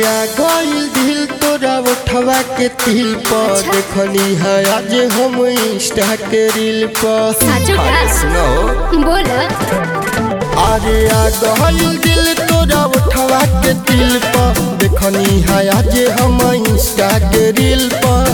आ गइल दिल तोरा उठवा के तिल पर देखली है आज हम इंस्टा के रील पर। सुनो बोल। अरे आ गइल दिल तोरा उठवा के तिल पर देखनी है आज हम इंस्टा के रील पर।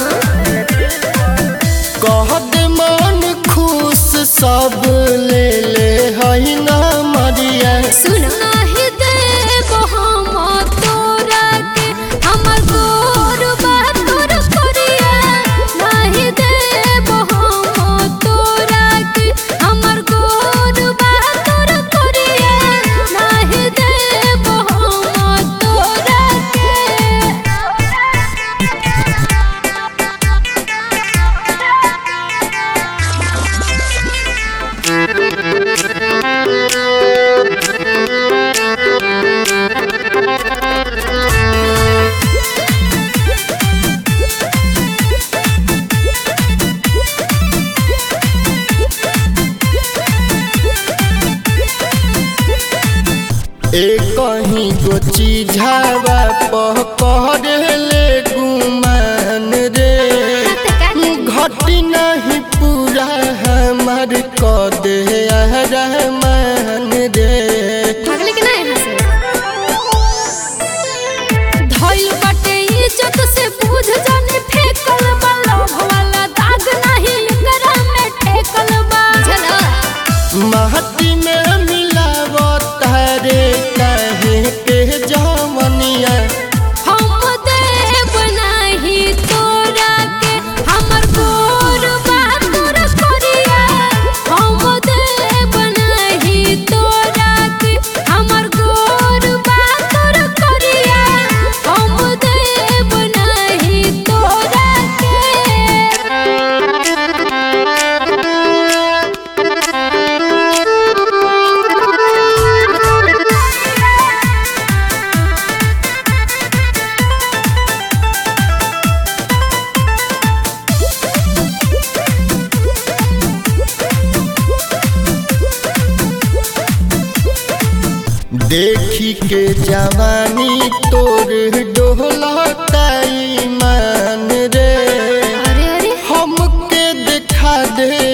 कह दे मन खुश सब ले ले है ना मरिया। सुन ही देव हम तोरा के हमर गोर बा तोर करिया। नहीं देव हम तोरा के हमर गोर बा तोर करिया। नहीं देव हम तोरा के। एक कहीं गो चीझावा पहले गुमान रे। घटी नहीं पूरा हमार क दे रहमान रे। भागले के ना यहाँ से। धइल बाटे इज्जत से बुझ जाने फेकल बा। लोभ वाला दाग नहीं एकरा में ठेकल बा। चला महती में मिलावत रे काहे के जवनिया। हम देव नहीं तोरा के हमर गोर बा तोर करिया। हम देव नहीं तोरा के हमर गोर बा तोर करिया। हम देव नहीं तोरा के। देखी के जवानी तोर डोलता ईमान रे। अरे अरे हमके दिखा दे